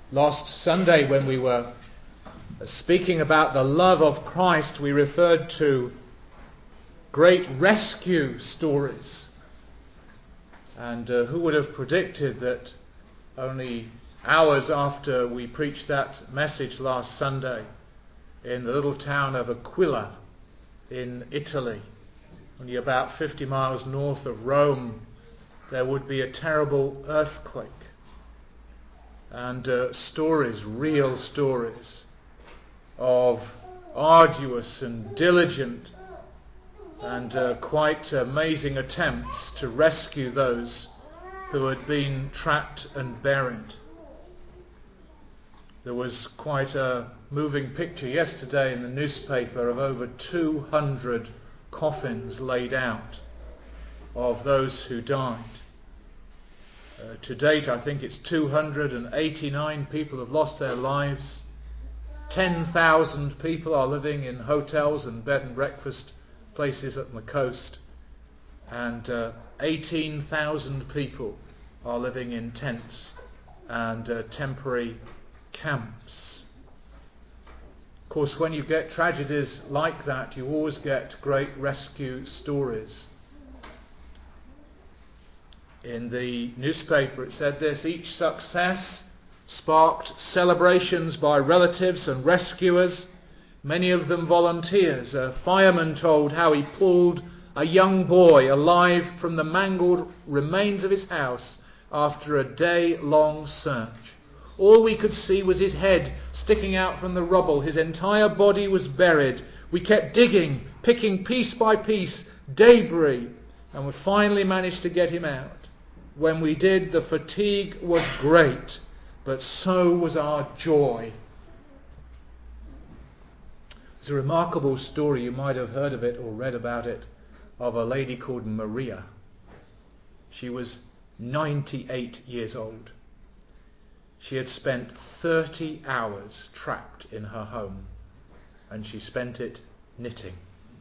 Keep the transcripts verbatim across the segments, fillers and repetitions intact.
Last Sunday, when we were speaking about the love of Christ, we referred to great rescue stories. And uh, who would have predicted that only hours after we preached that message last Sunday, in the little town of Aquila in Italy, only about fifty miles north of Rome, there would be a terrible earthquake. And uh, stories, real stories of arduous and diligent and uh, quite amazing attempts to rescue those who had been trapped and buried. There was quite a moving picture yesterday in the newspaper of over two hundred coffins laid out of those who died. Uh, to date, I think it's two hundred eighty-nine people have lost their lives. ten thousand people are living in hotels and bed and breakfast places on the coast. And uh, eighteen thousand people are living in tents and uh, temporary camps. Of course, when you get tragedies like that, you always get great rescue stories. In the newspaper it said this: each success sparked celebrations by relatives and rescuers, many of them volunteers. A fireman told how he pulled a young boy alive from the mangled remains of his house after a day-long search. All we could see was his head sticking out from the rubble. His entire body was buried. We kept digging, picking piece by piece debris, and we finally managed to get him out. When we did, the fatigue was great, but so was our joy. It's a remarkable story, you might have heard of it or read about it, of a lady called Maria. She was ninety-eight years old. She had spent thirty hours trapped in her home, and she spent it knitting.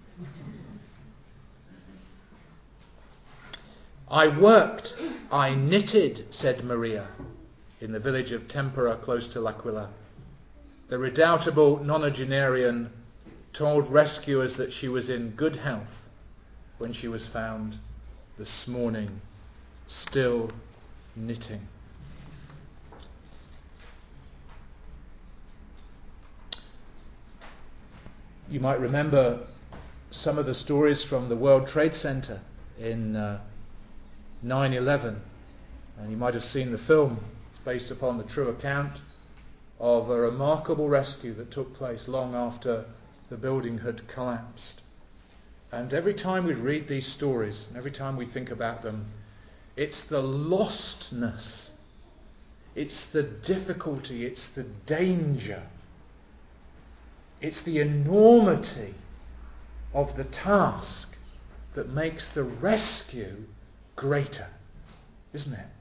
I worked, I knitted, said Maria, in the village of Tempera close to L'Aquila. The redoubtable nonagenarian told rescuers that she was in good health when she was found this morning, still knitting. You might remember some of the stories from the World Trade Center in uh, nine eleven, and you might have seen the film. It's based upon the true account of a remarkable rescue that took place long after the building had collapsed. And every time we read these stories, and every time we think about them, it's the lostness, it's the difficulty, it's the danger, it's the enormity of the task that makes the rescue greater, isn't it?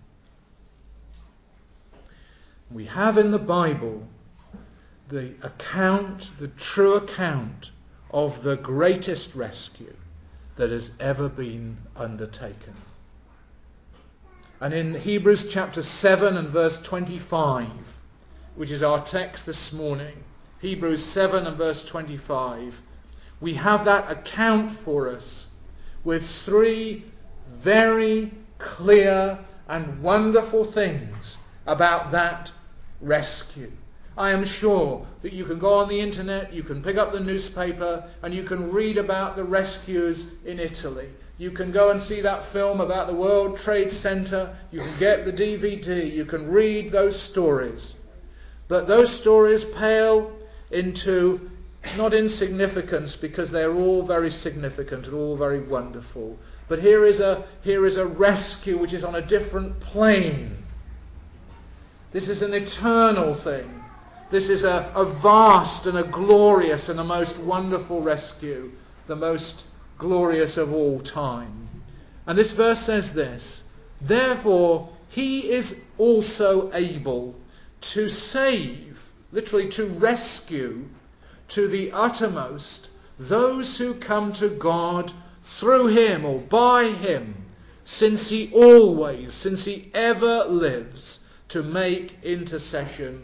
We have in the Bible the account, the true account of the greatest rescue that has ever been undertaken. And in Hebrews chapter seven and verse twenty-five, which is our text this morning, Hebrews seven and verse twenty-five, we have that account for us with three very clear and wonderful things about that rescue. I am sure that you can go on the internet, you can pick up the newspaper, and you can read about the rescues in Italy. You can go and see that film about the World Trade Center. You can get the D V D. You can read those stories. But those stories pale into not insignificance, because they're all very significant and all very wonderful. But here is a here is a rescue which is on a different plane. This is an eternal thing. This is a, a vast and a glorious and a most wonderful rescue, the most glorious of all time. And this verse says this: therefore he is also able to save, literally to rescue, to the uttermost those who come to God through him or by him, since he always, since he ever lives to make intercession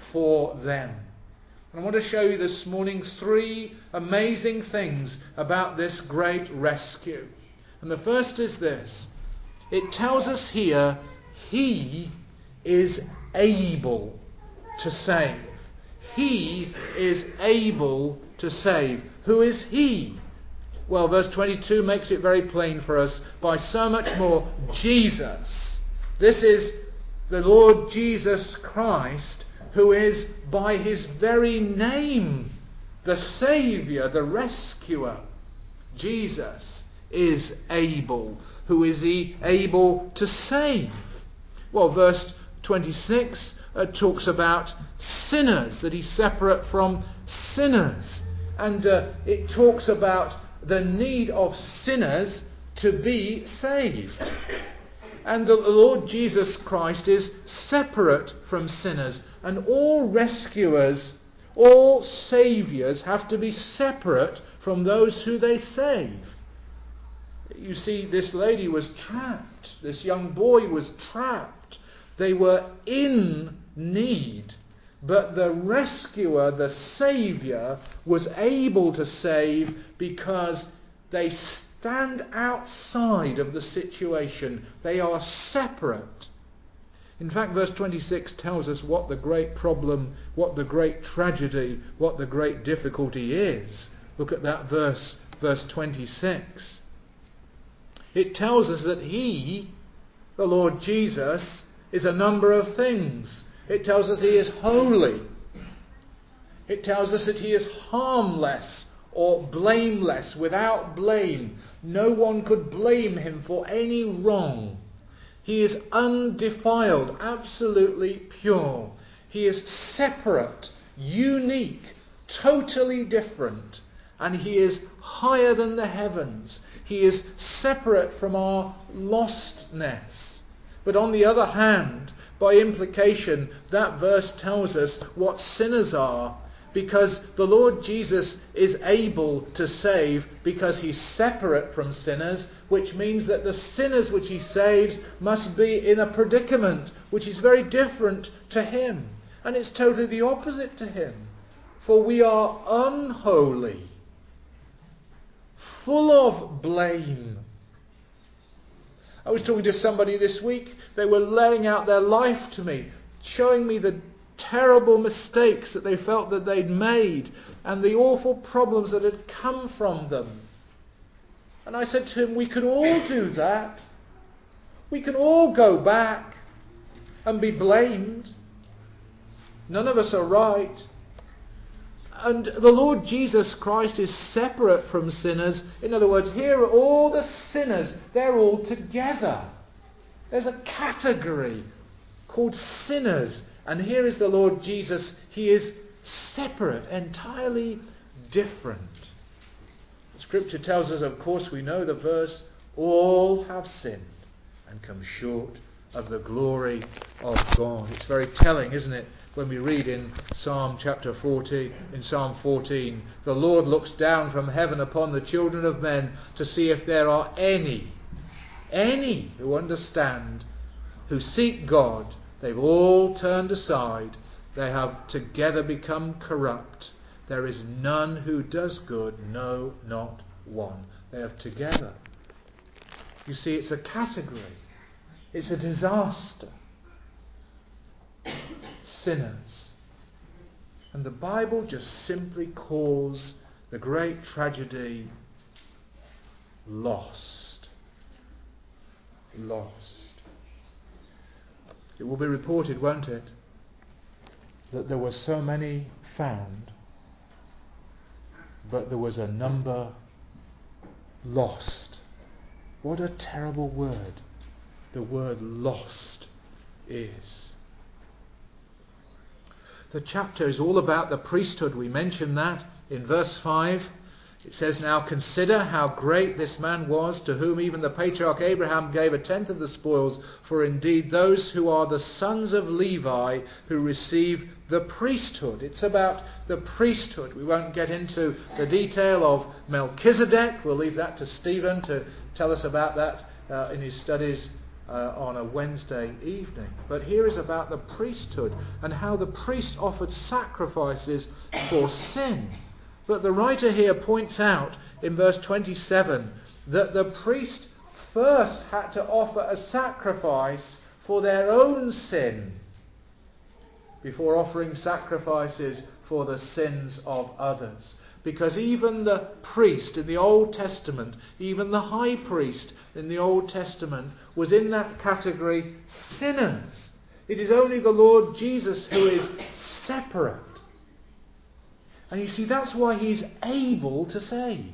for them. And I want to show you this morning three amazing things about this great rescue. And the first is this. It tells us here, He is able to save. He is able to save. Who is He? Well, verse twenty-two makes it very plain for us. By so much more, Jesus. This is the Lord Jesus Christ, who is by His very name the Saviour, the Rescuer. Jesus is able. Who is He able to save? Well, verse twenty-six uh, talks about sinners, that He's separate from sinners. And uh, it talks about the need of sinners to be saved. And the Lord Jesus Christ is separate from sinners. And all rescuers, all saviours have to be separate from those who they save. You see, this lady was trapped. This young boy was trapped. They were in need. But the rescuer, the saviour, was able to save because they stand outside of the situation. They are separate. In fact, verse twenty-six tells us what the great problem, what the great tragedy, what the great difficulty is. Look at that verse, verse twenty-six. It tells us that He, the Lord Jesus, is a number of things. It tells us He is holy. It tells us that He is harmless or blameless, without blame. No one could blame Him for any wrong. He is undefiled, absolutely pure. He is separate, unique, totally different. And He is higher than the heavens. He is separate from our lostness. But on the other hand, by implication, that verse tells us what sinners are, because the Lord Jesus is able to save because He's separate from sinners, which means that the sinners which He saves must be in a predicament which is very different to Him. And it's totally the opposite to Him. For we are unholy, full of blame. I was talking to somebody this week. They were laying out their life to me, showing me the terrible mistakes that they felt that they'd made and the awful problems that had come from them. And I said to him, we can all do that. We can all go back and be blamed. None of us are right. And the Lord Jesus Christ is separate from sinners. In other words, here are all the sinners. They're all together. There's a category called sinners. And here is the Lord Jesus. He is separate, entirely different. Scripture tells us, of course, we know the verse, all have sinned and come short of the glory of God. It's very telling, isn't it? When we read in Psalm chapter forty, in Psalm fourteen, the Lord looks down from heaven upon the children of men to see if there are any, any who understand, who seek God. They've all turned aside. They have together become corrupt. There is none who does good, no, not one. They have together. You see, it's a category. It's a disaster. Sinners. And the Bible just simply calls the great tragedy lost. Lost. It will be reported, won't it, that there were so many found, but there was a number lost. What a terrible word the word lost is. The chapter is all about the priesthood. We mentioned that in verse five. It says, now consider how great this man was, to whom even the patriarch Abraham gave a tenth of the spoils, for indeed those who are the sons of Levi who receive the priesthood. It's about the priesthood. We won't get into the detail of Melchizedek. We'll leave that to Stephen to tell us about that uh, in his studies uh, on a Wednesday evening. But here is about the priesthood and how the priest offered sacrifices for sin. But the writer here points out in verse twenty-seven that the priest first had to offer a sacrifice for their own sin before offering sacrifices for the sins of others. Because even the priest in the Old Testament, even the high priest in the Old Testament, was in that category sinners. It is only the Lord Jesus who is separate. And you see, that's why he's able to save.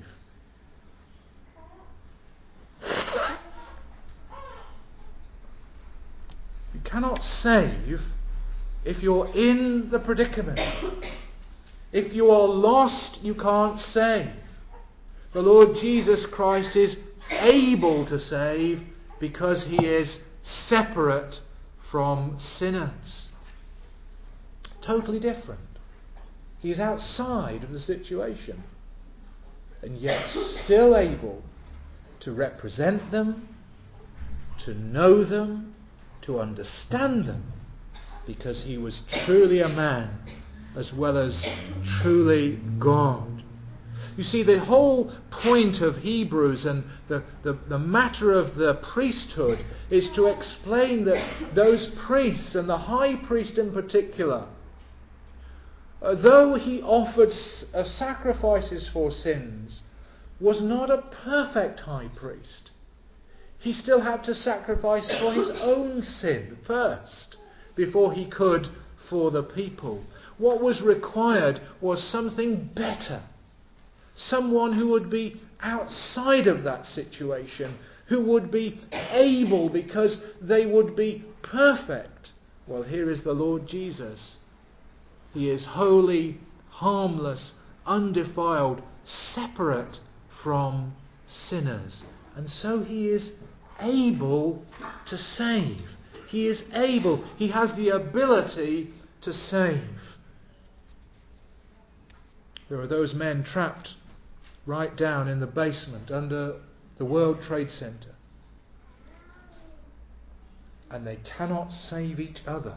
You cannot save if you're in the predicament. If you are lost, you can't save. The Lord Jesus Christ is able to save because he is separate from sinners. Totally different. He is outside of the situation, and yet still able to represent them, to know them, to understand them, because he was truly a man as well as truly God. You see, the whole point of Hebrews and the, the, the matter of the priesthood is to explain that those priests, and the high priest in particular, uh, though he offered uh, sacrifices for sins, was not a perfect high priest. He still had to sacrifice for his own sin first, before he could for the people. What was required was something better. Someone who would be outside of that situation, who would be able because they would be perfect. Well, here is the Lord Jesus. He is holy, harmless, undefiled, separate from sinners. And so he is able to save. He is able, he has the ability to save. There are those men trapped right down in the basement under the World Trade Center, and they cannot save each other.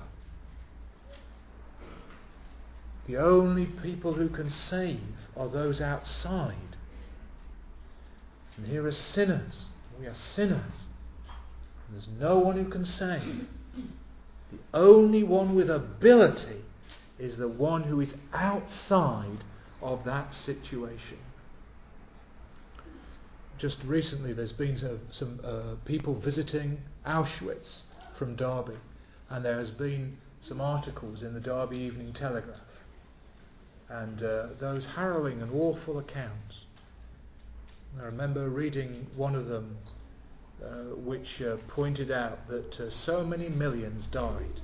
The only people who can save are those outside. And here are sinners. We are sinners. And there's no one who can save. The only one with ability is the one who is outside of that situation. Just recently there's been some, some uh, people visiting Auschwitz from Derby, and there has been some articles in the Derby Evening Telegraph, and uh, those harrowing and awful accounts. I remember reading one of them uh, which uh, pointed out that uh, so many millions died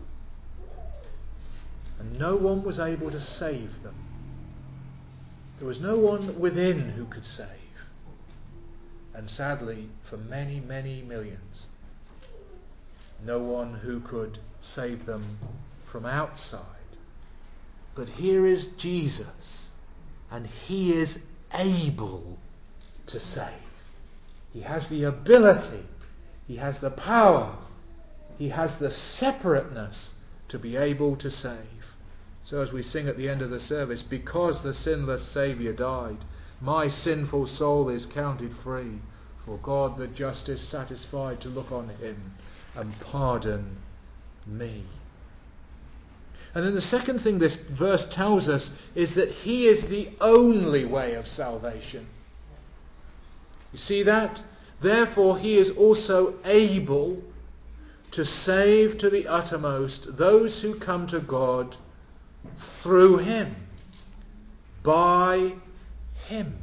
and no one was able to save them. There was no one within who could save. And sadly, for many, many millions, no one who could save them from outside. But here is Jesus, and he is able to save. He has the ability, he has the power, he has the separateness to be able to save. So as we sing at the end of the service, because the sinless Saviour died, my sinful soul is counted free, for God the just is satisfied to look on him and pardon me. And then the second thing this verse tells us is that he is the only way of salvation. You see that? Therefore he is also able to save to the uttermost those who come to God through him, by him.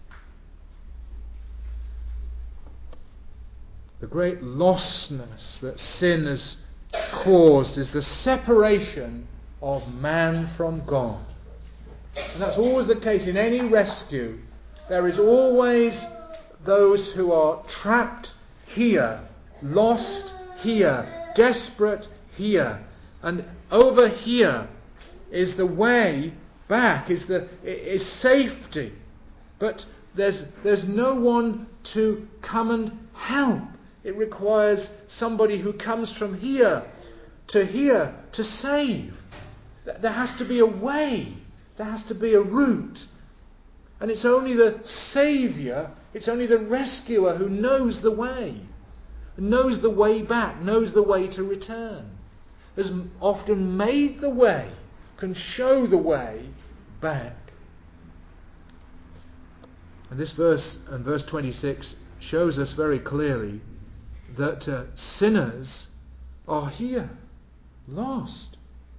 The great lostness that sin has caused is the separation of man from God. And that's always the case in any rescue. There is always those who are trapped here, lost here, desperate here. And over here is the way back, is the is safety. But there's there's no one to come and help. It requires somebody who comes from here to here to save. There has to be a way. There has to be a route. And it's only the Saviour, it's only the rescuer who knows the way. Knows the way back, knows the way to return. Has often made the way, can show the way back. And this verse, and verse twenty-six, shows us very clearly that uh, sinners are here, lost.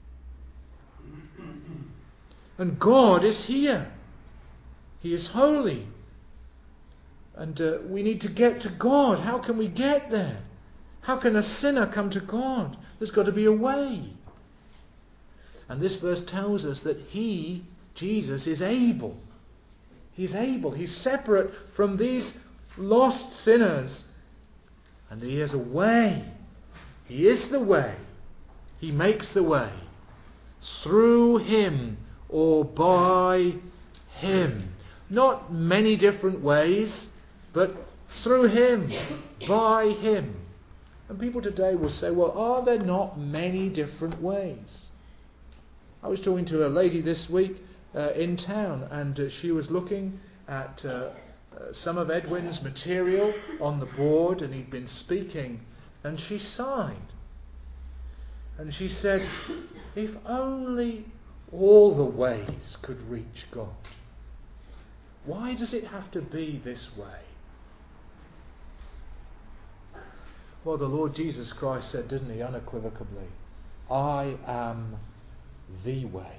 And God is here. He is holy. And uh, we need to get to God. How can we get there? How can a sinner come to God? There's got to be a way. And this verse tells us that He, Jesus, is able. He's able. He's separate from these lost sinners. And He has a way. He is the way. He makes the way. Through Him or by Him. Not many different ways, but through Him, by Him. And people today will say, well, are there not many different ways? I was talking to a lady this week uh, in town, and uh, she was looking at uh, uh, some of Edwin's material on the board, and he'd been speaking, and she sighed. And she said, if only all the ways could reach God. Why does it have to be this way? Well, the Lord Jesus Christ said, didn't He, unequivocally, I am the way,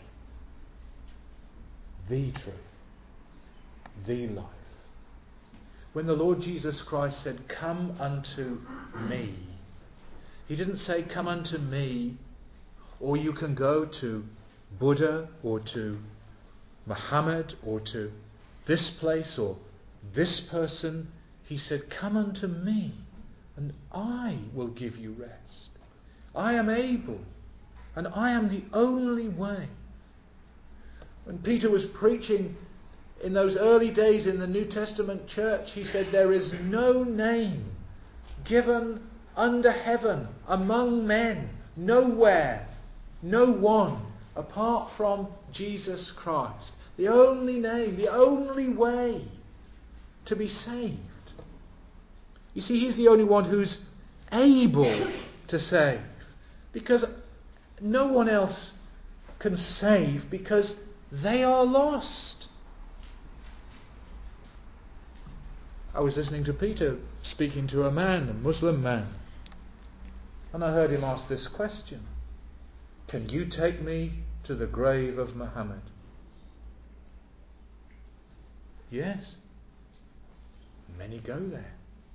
the truth, the life. When the Lord Jesus Christ said, come unto me, He didn't say, come unto me, or you can go to Buddha, or to Muhammad, or to this place, or this person. He said, come unto me, and I will give you rest. I am able, and I am the only way. When Peter was preaching in those early days in the New Testament church, he said, there is no name given under heaven among men, nowhere, no one, apart from Jesus Christ. The only name, the only way to be saved. You see, He's the only one who's able to save. Because no one else can save because they are lost. I was listening to Peter speaking to a man, a Muslim man. And I heard him ask this question. Can you take me to the grave of Muhammad? Yes. Many go there.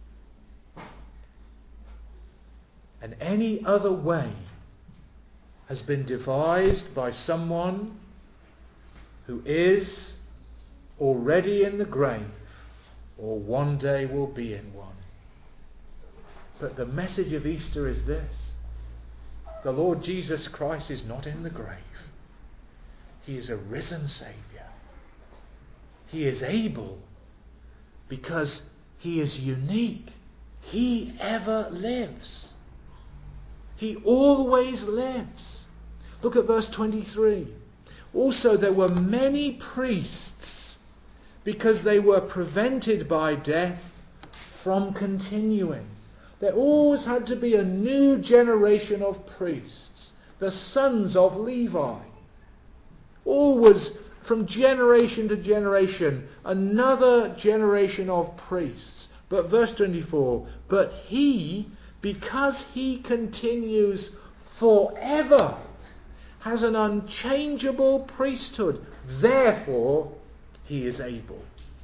And any other way has been devised by someone who is already in the grave or one day will be in one. But the message of Easter is this. The Lord Jesus Christ is not in the grave. He is a risen Saviour. He is able because He is unique. He ever lives. He always lives. Look at verse twenty-three. Also there were many priests because they were prevented by death from continuing. There always had to be a new generation of priests, the sons of Levi. Always, from generation to generation, another generation of priests. But verse twenty-four, but He, because He continues forever, has an unchangeable priesthood. Therefore, He is able.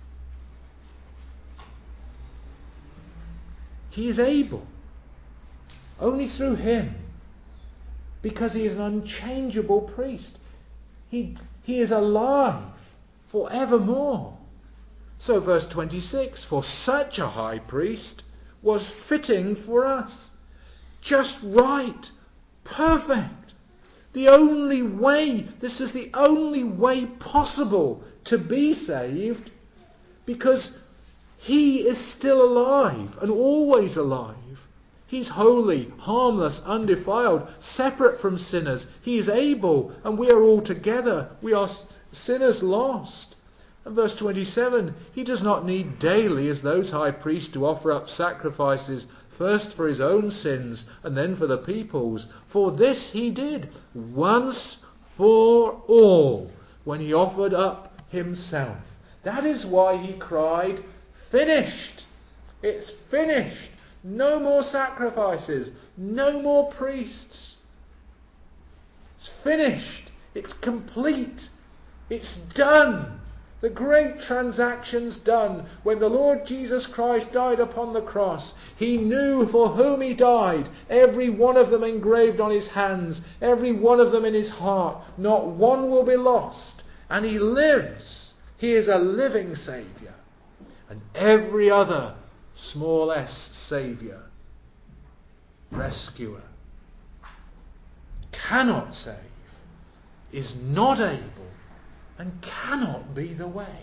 He is able. Only through Him. Because He is an unchangeable priest. He, he is alive forevermore. So verse twenty-six, for such a high priest was fitting for us. Just right. Perfect. The only way, this is the only way possible to be saved, because He is still alive and always alive. He's holy, harmless, undefiled, separate from sinners. He is able, and we are all together. We are sinners lost. And verse twenty-seven, He does not need daily, as those high priests, to offer up sacrifices, first for His own sins, and then for the people's. For this He did, once for all, when He offered up Himself. That is why He cried, finished. It's finished. No more sacrifices. No more priests. It's finished. It's complete. It's done. The great transaction's done. When the Lord Jesus Christ died upon the cross, He knew for whom He died. Every one of them engraved on His hands. Every one of them in His heart. Not one will be lost. And He lives. He is a living Saviour. And every other small s Saviour, rescuer, cannot save, is not able, and cannot be the way.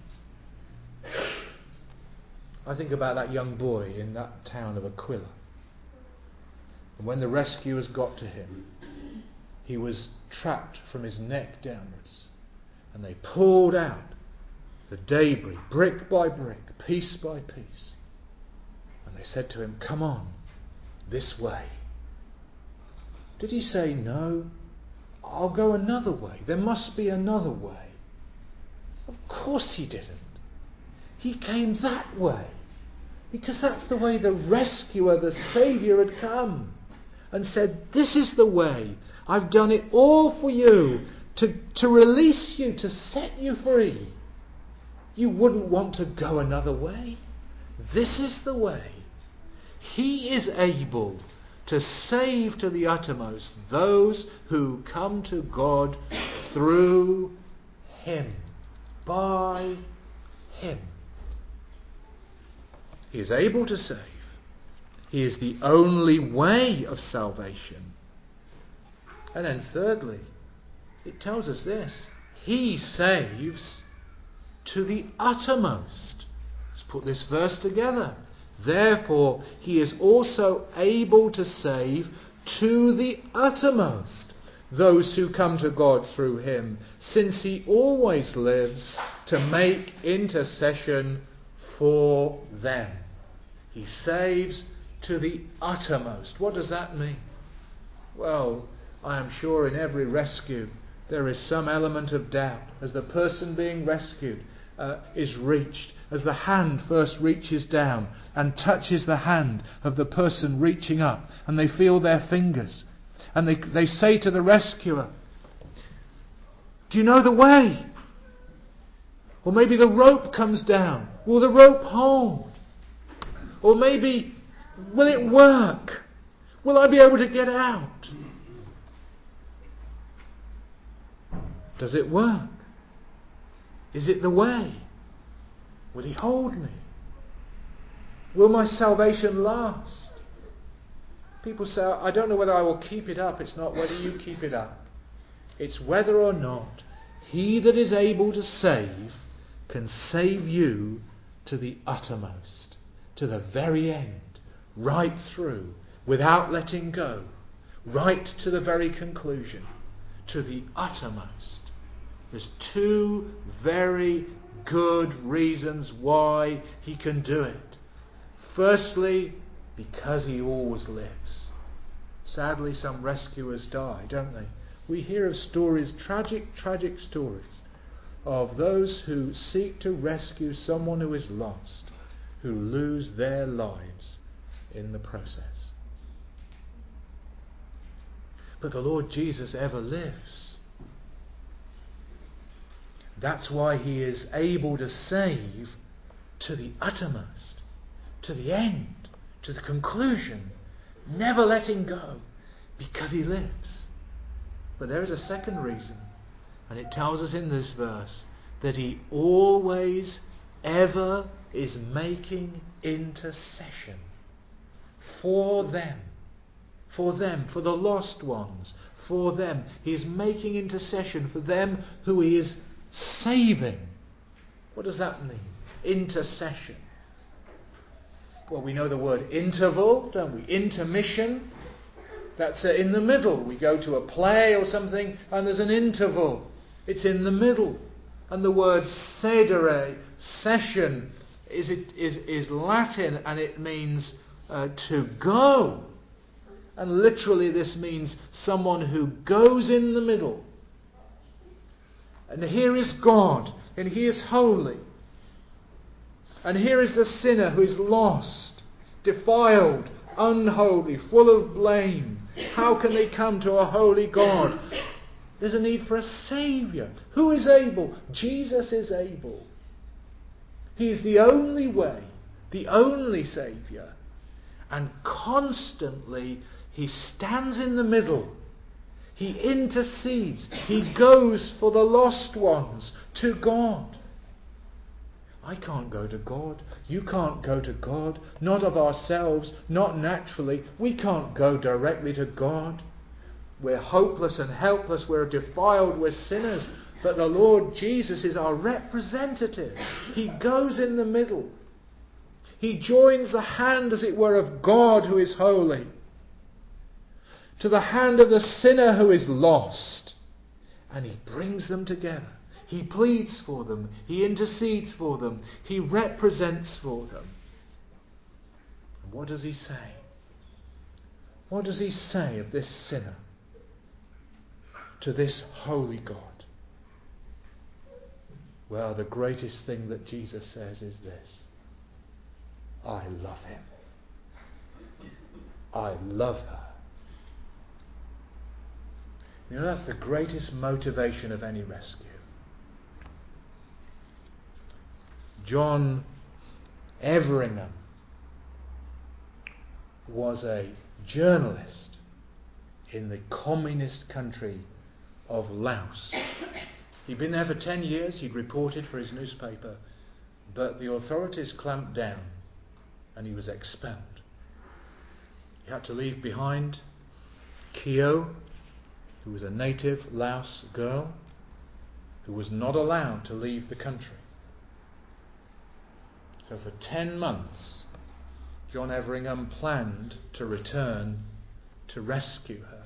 I think about that young boy in that town of Aquila. And when the rescuers got to him, he was trapped from his neck downwards. And they pulled out the debris, brick by brick, piece by piece. And they said to him, come on, this way. Did he say, no, I'll go another way. There must be another way. Of course he didn't. He came that way. Because that's the way the rescuer, the Saviour, had come. And said, this is the way. I've done it all for you. To, to release you, to set you free. You wouldn't want to go another way. This is the way. He is able to save to the uttermost those who come to God through Him, by Him. He is able to save. He is the only way of salvation. And then thirdly, it tells us this. He saves to the uttermost. Let's put this verse together. Therefore, He is also able to save to the uttermost those who come to God through Him, since He always lives to make intercession for them. He saves to the uttermost. What does that mean? Well, I am sure in every rescue there is some element of doubt as the person being rescued uh, is reached, as the hand first reaches down and touches the hand of the person reaching up, and they feel their fingers, and they, they say to the rescuer, do you know the way? Or maybe the rope comes down. Will the rope hold? Or maybe, will it work? Will I be able to get out? Does it work? Is it the way? Will He hold me? Will my salvation last? People say, I don't know whether I will keep it up. It's not whether you keep it up. It's whether or not He that is able to save can save you to the uttermost, to the very end, right through, without letting go, right to the very conclusion, to the uttermost. There's two very good reasons why He can do it. Firstly, because He always lives. Sadly, some rescuers die, don't they? We hear of stories, tragic, tragic stories, of those who seek to rescue someone who is lost, who lose their lives in the process. But the Lord Jesus ever lives. That's why He is able to save to the uttermost, to the end, to the conclusion, never letting go, because He lives. But there is a second reason, and it tells us in this verse that He always, ever is making intercession for them, for them, for the lost ones, for them. He is making intercession for them who He is saving. What does that mean? Intercession. Well, we know the word interval, don't we? Intermission. That's uh, in the middle. We go to a play or something and there's an interval. It's in the middle. And the word sedere, session, is, it, is, is Latin, and it means uh, to go. And literally this means someone who goes in the middle. And here is God, and He is holy. And here is the sinner who is lost, defiled, unholy, full of blame. How can they come to a holy God? There's a need for a Saviour. Who is able? Jesus is able. He is the only way, the only Saviour. And constantly He stands in the middle. He intercedes. He goes for the lost ones to God. I can't go to God. You can't go to God. Not of ourselves. Not naturally. We can't go directly to God. We're hopeless and helpless. We're defiled. We're sinners. But the Lord Jesus is our representative. He goes in the middle. He joins the hand, as it were, of God who is holy to the hand of the sinner who is lost. And He brings them together. He pleads for them. He intercedes for them. He represents for them. And what does He say? What does He say of this sinner to this holy God? Well, the greatest thing that Jesus says is this: I love him. I love her. You know, that's the greatest motivation of any rescue. John Everingham was a journalist in the communist country of Laos. He'd been there for ten years. He'd reported for his newspaper, but the authorities clamped down and he was expelled. He had to leave behind Kyo, who was a native Laos girl who was not allowed to leave the country. So for ten months, John Everingham planned to return to rescue her.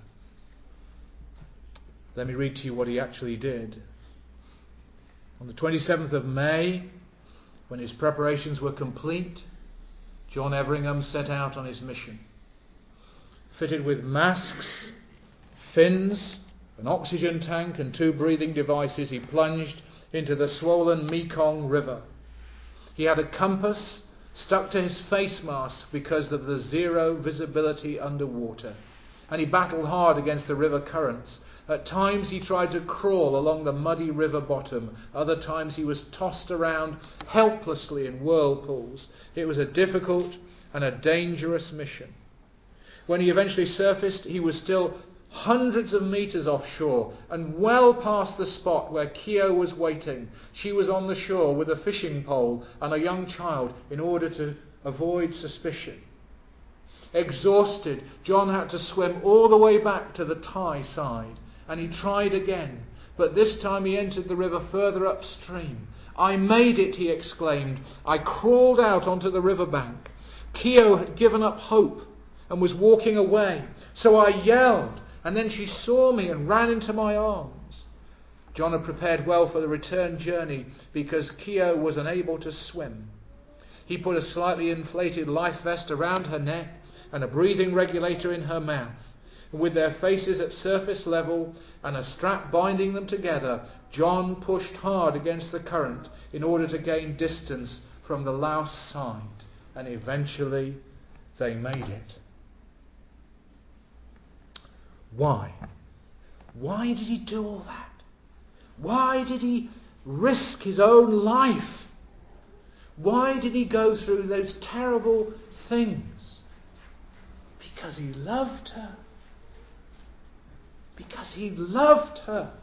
Let me read to you what he actually did. On the twenty-seventh of May, when his preparations were complete, John Everingham set out on his mission. Fitted with masks, fins, an oxygen tank and two breathing devices, he plunged into the swollen Mekong River. He had a compass stuck to his face mask because of the zero visibility underwater, and he battled hard against the river currents. At times he tried to crawl along the muddy river bottom. Other times he was tossed around helplessly in whirlpools. It was a difficult and a dangerous mission. When he eventually surfaced, he was still hundreds of metres offshore and well past the spot where Kyo was waiting. She was on the shore with a fishing pole and a young child in order to avoid suspicion. Exhausted, John had to swim all the way back to the Thai side, and he tried again, but this time he entered the river further upstream. I made it, he exclaimed. I crawled out onto the riverbank. Kyo had given up hope and was walking away, so I yelled, and then she saw me and ran into my arms. John had prepared well for the return journey because Kyo was unable to swim. He put a slightly inflated life vest around her neck and a breathing regulator in her mouth. With their faces at surface level and a strap binding them together, John pushed hard against the current in order to gain distance from the Laos side, and eventually they made it. Why? Why did he do all that? Why did he risk his own life? Why did he go through those terrible things? Because he loved her. Because he loved her.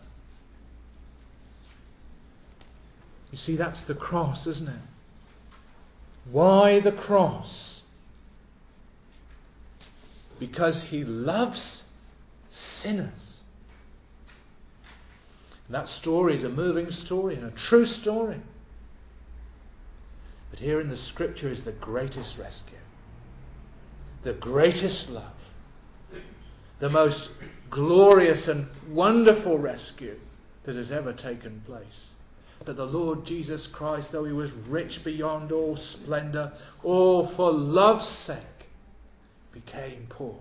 You see, that's the cross, isn't it? Why the cross? Because he loves sinners. And that story is a moving story and a true story. But here in the Scripture is the greatest rescue. the greatest love, the most glorious and wonderful rescue that has ever taken place. That the Lord Jesus Christ, though he was rich beyond all splendour, all for love's sake, became poor.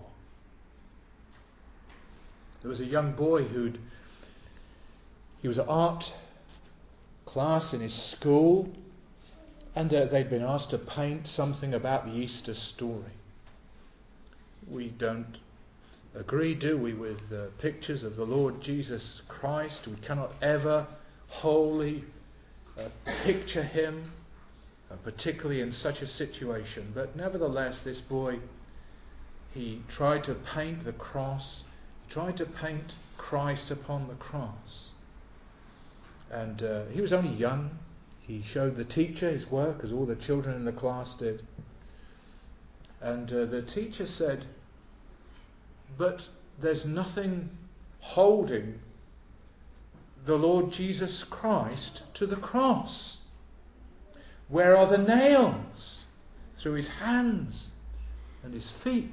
There was a young boy who'd, he was at art class in his school, and uh, they'd been asked to paint something about the Easter story. We don't agree, do we, with uh, pictures of the Lord Jesus Christ. We cannot ever wholly uh, picture him, uh, particularly in such a situation. But nevertheless, this boy, he tried to paint the cross, he tried to paint Christ upon the cross. And uh, he was only young. He showed the teacher his work, as all the children in the class did. And uh, the teacher said, "But there's nothing holding the Lord Jesus Christ to the cross. Where are the nails through his hands and his feet?"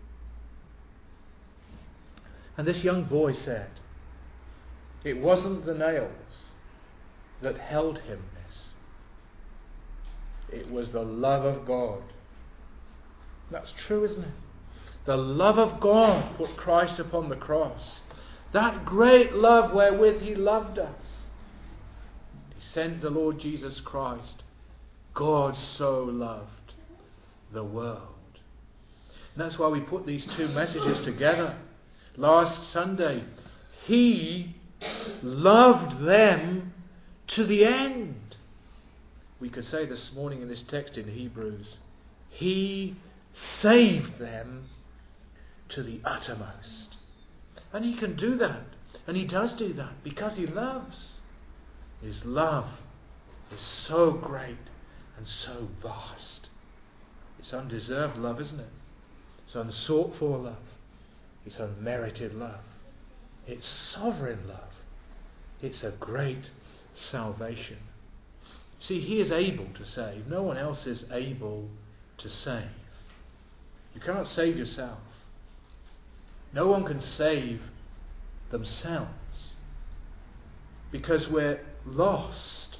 And this young boy said, it wasn't the nails that held him, miss. It was the love of God. That's true, isn't it? The love of God put Christ upon the cross. That great love wherewith he loved us. He sent the Lord Jesus Christ. God so loved the world. And that's why we put these two messages together. Last Sunday, he loved them to the end. We could say this morning in this text in Hebrews, he saved them to the uttermost. And he can do that. And he does do that because he loves. His love is so great and so vast. It's undeserved love, isn't it? It's unsought for love. It's unmerited love. It's sovereign love. It's a great salvation. See, he is able to save. No one else is able to save. You cannot save yourself. No one can save themselves because we're lost.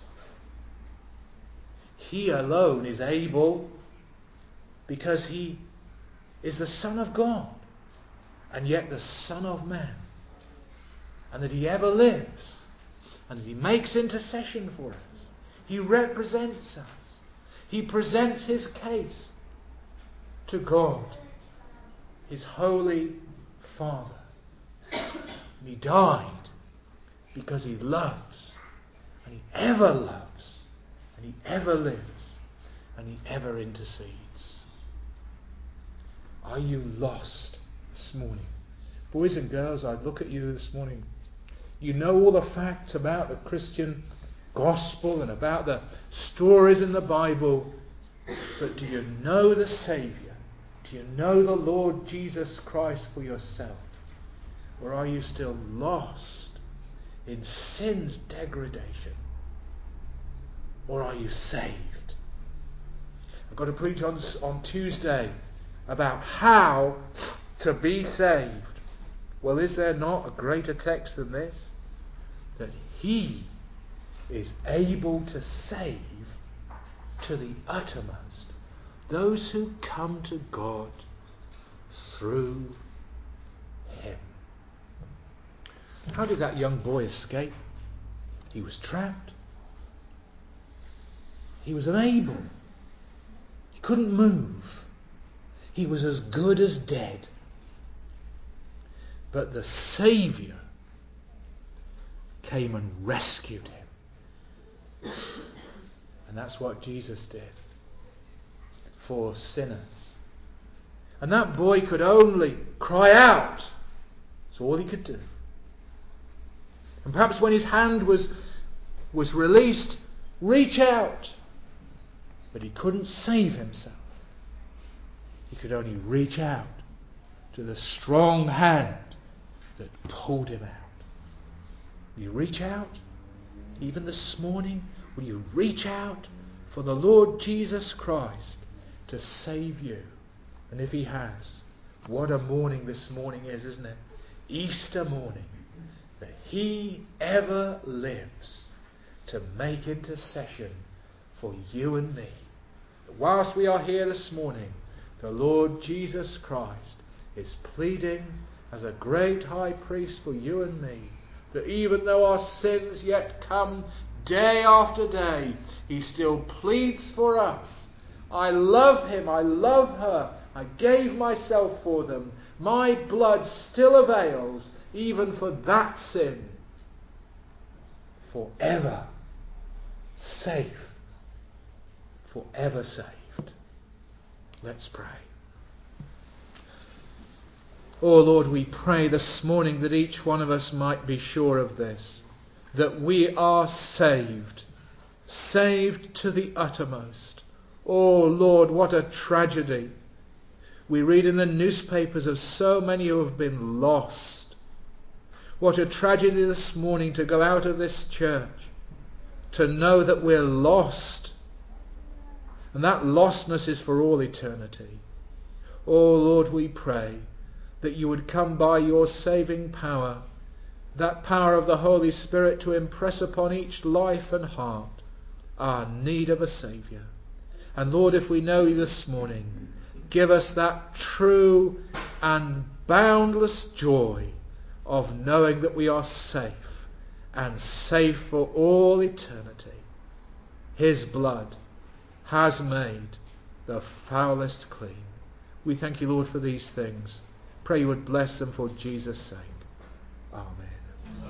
He alone is able because he is the Son of God and yet the Son of Man, and that he ever lives and that he makes intercession for us. He represents us. He presents his case to God, his holy Father. And he died because he loves, and he ever loves, and he ever lives, and he ever intercedes. Are you lost this morning? Boys and girls, I look at you this morning. You know all the facts about the Christian gospel and about the stories in the Bible, but do you know the Saviour? Do you know the Lord Jesus Christ for yourself? Or are you still lost in sin's degradation? Or are you saved? I've got to preach on, on Tuesday about how to be saved. Well, is there not a greater text than this? That he is able to save to the uttermost those who come to God through him. How did that young boy escape? He was trapped. He was unable. He couldn't move. He was as good as dead. But the Saviour came and rescued him. And that's what Jesus did for sinners. And that boy could only cry out. That's all he could do. And perhaps when his hand was, was released, reach out. But he couldn't save himself. He could only reach out to the strong hand that pulled him out. Will you reach out? Even this morning, will you reach out for the Lord Jesus Christ to save you? And if he has, what a morning this morning is, isn't it? Easter morning. That he ever lives to make intercession for you and me. That whilst we are here this morning, the Lord Jesus Christ is pleading as a great high priest for you and me. That even though our sins yet come day after day, he still pleads for us. I love him, I love her, I gave myself for them. My blood still avails even for that sin. Forever safe. Forever saved. Let's pray. Oh Lord, we pray this morning that each one of us might be sure of this, that we are saved, saved to the uttermost. Oh Lord, what a tragedy. We read in the newspapers of so many who have been lost. What a tragedy this morning to go out of this church, to know that we're lost, and that lostness is for all eternity. Oh Lord, we pray that you would come by your saving power, that power of the Holy Spirit, to impress upon each life and heart our need of a Saviour. And Lord, if we know you this morning, give us that true and boundless joy of knowing that we are safe, and safe for all eternity. His blood has made the foulest clean. We thank you, Lord, for these things. Pray you would bless them for Jesus' sake. Amen.